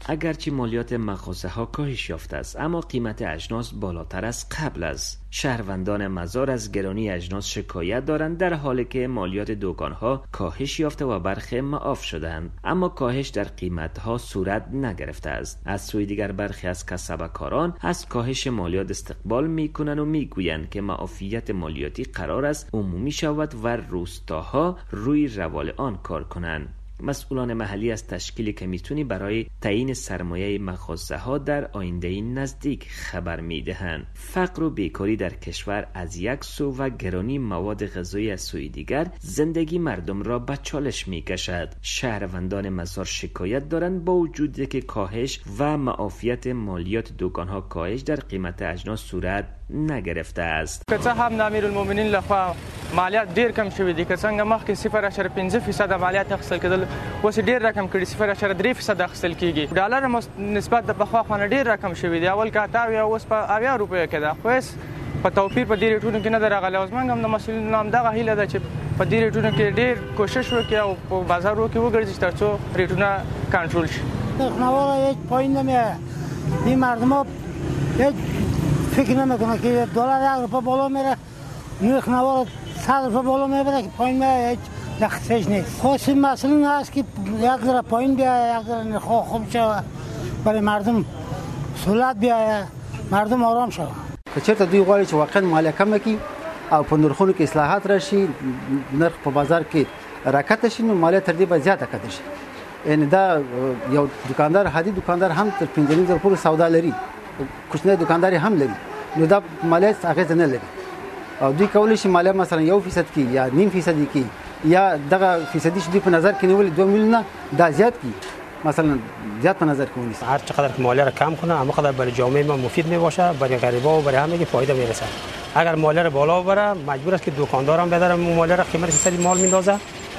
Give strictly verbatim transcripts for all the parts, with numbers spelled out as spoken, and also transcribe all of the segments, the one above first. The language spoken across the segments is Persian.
اگرچه مالیات مغازه‌ها کاهش یافته است، اما قیمت اجناس بالاتر از قبل است. شهروندان مزار از گرانی اجناس شکایت دارند، در حالی که مالیات دکان‌ها کاهش یافته و برخی معاف شدند، اما کاهش در قیمت‌ها صورت نگرفته است. از سوی دیگر برخی از کسبکاران از کاهش مالیات استقبال می‌کنند و می‌گویند که معافیت مالیاتی قرار است عمومی شود و روستاها روی روال آن کار کنند. مسئولان محلی از تشکیل کمیسیونی برای تعیین سرمایه مغازه‌ها در آینده نزدیک خبر می‌دهند. فقر و بیکاری در کشور از یک سو و گرانی مواد غذایی از سوی دیگر زندگی مردم را به چالش می‌کشد. شهروندان مزار شکایت دارند با وجودی که کاهش و معافیت مالیات دکان‌ها کاهش در قیمت اجناس صورت نگرفته است. که څه هم د امیرالمؤمنین لخوا مالیات ډیر کم شوي دي، که څنګه مخکې صفر اشاریه پنځه فیصد مالیات اخیستل کېدل، اوس ډیر رقم کړي صفر اشاریه درې فیصد اخیستل کېږي. ډالر نسبت د پخوا خو ډیر رقم شوي دي، اول که اته اویا اوس په اویا روپیو کې ده، خو هېڅ په توپیر په دې ریټونو کې نه ده راغلی. اوس موږ هم د مسؤلینو همدغه هیله ده چې په دې ریټونو کې ډیر کوشش وکړي او په بازارو کې وګرځي تر څو ریټونه کنټرول شي. نرخ‌نوار هیچ پایین نمیاد. این مردم هیچ فکر نمیکنه که دلار یک روپیه بالا میره، نرخ نوار صد روپیه بالا میبره که پایین میره، هیچ دخصش نیست. خاصی مسئله هست که یک ذره پایین بیاید، یک ذره نرخ خوب شود، برای مردم سهولت بیاید، مردم آرام شود. که چرته دوی غواړي چې واقعا مالیه کمه کړي او په نرخونو کې اصلاحات راشي، نرخ په بازار کې راکته شي، نو مالیه تر دې به زیاته کړي شي. یعنی دا یو دکاندار هادي دکاندار هم تر پنځه نیم زره پورې سودا لري، کوچنی دکاندار هم لري، نو دا مالیه اغیزه نه لري. او دوی کولی شي مالیه مثلا یو فیصد کې یا نیم فیصد کې یا دغه فیصدي چې دوی په نظر کې نیولې دوه میلیونه دا زیات کی مثلا زیاد په نظر کې ونیسي. هر چقدر که مالیه را کم کنه اما قدر برای جامعه ما مفید می باشه، برای غریبا و برای همه فایده میرسه. اگر مالیه را بالا ببره مجبور است که دکاندار هم بداره مالیه را قیمت سری مال میندازه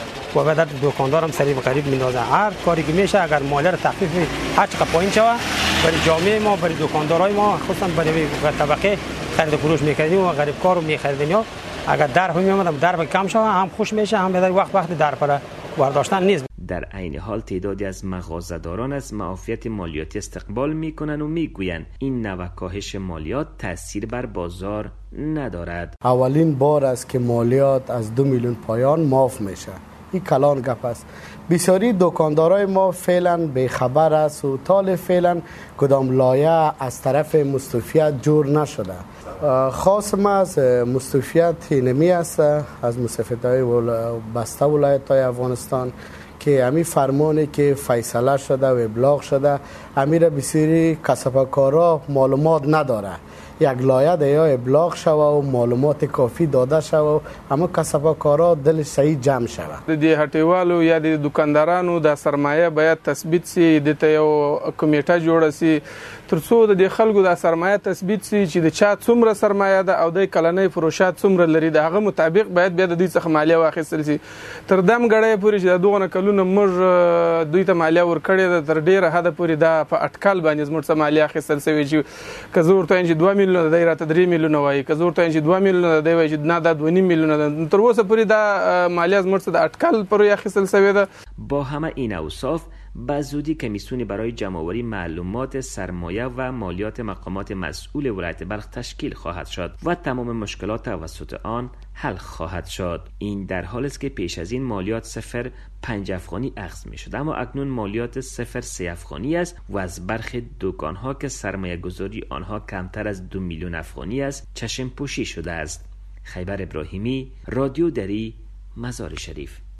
و بعد دکاندار هم سری به غریب میندازه. هر کاری که میشه اگر مالیه را تخفیف هر چقدر پایین شوه برای جامعه ما، برای دکاندارای ما، خصوصا برای طبقه خرید و فروش میکردیم و غریب کارو میخریدیم، یا اگر در هم میومدم در کم شوه هم خوش میشه، هم بدر وقت وقت در پر برداشتن نیست. در عین حال تعدادی از مغازه‌داران از معافیت مالیاتی استقبال میکنن و میگویند این نوع کاهش مالیات تاثیر بر بازار ندارد. اولین بار است که مالیات از دو میلیون پایان معاف میشه. این کلان گپ است. بسیاری دکاندارای ما فعلا به خبر است و طال فعلا کدام لایه از طرف مستوفیت جور نشده. خاص ما از مستوفیت نمی است از مستوفیت‌های بسته ولایت‌های افغانستان که امی فرمانی که فیصله شده و ابلاغ شده امیر بسیاری کسبکارا معلومات نداره. یک لایه یا ابلاغ شوه و معلومات کافی داده شوه اما کسبکارا دل صحیح جمع شوه. د هټیوالو یا د دکاندارانو د سرمایه باید تثبیت سي، د یو کمیټه جوړه سي ترڅو د خلکو د سرمایه تثبیت سي چې د چا څومره سرمایه ده او د کلنۍ فروشات څومره لري، دغه مطابق باید بیا د دوی څخه مالیه واخیستل سي. تر دم غړې پورې چې دغه کلونه موږ دوی ته مالیه ورکړې ده تر ډیره حد پورې دا په اټکل باندې موږ څخه مالیه اخیستل سوي چې که زه ورته چې دوه میلیونه دی راته درې میلیونه وایي، که زه ورته چې دوه میلیونه دی وایي چې نه دا دوه نیم میلیونه ده. تر اوسه پورې دا مالیه موږ څخه د اټکل پورې اخیستل سوي ده. با همه این اوصاف به زودی کمیسیونی برای جمع‌آوری معلومات سرمایه و مالیات مقامات مسئول ولایت بلخ تشکیل خواهد شد و تمام مشکلات توسط آن حل خواهد شد. این در حالی است که پیش از این مالیات صفر پنج افغانی اخذ می شد، اما اکنون مالیات صفر سه افغانی است و از برخی دکان‌ها که سرمایه گذاری آنها کمتر از دو میلیون افغانی است چشم پوشی شده است. خیبر ابراهیمی، رادیو دری، مزار شریف.